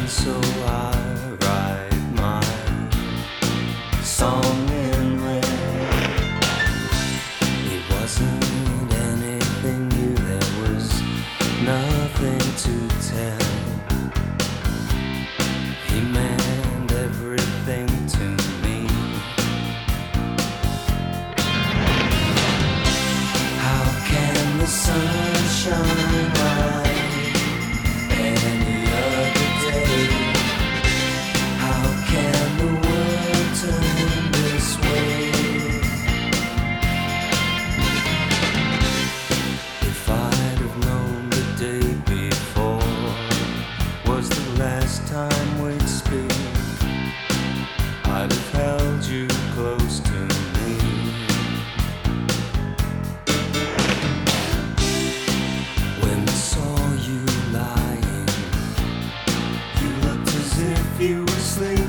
so I write my song in red. It wasn't anything new, there was nothing to tell. He meant everything to me. How can the sun shine like any other day? How can the world turn this way? If I'd have known the day before was the last time we'd speak, I'd have held you close to me. When I saw you lying, you looked as if you were sleeping.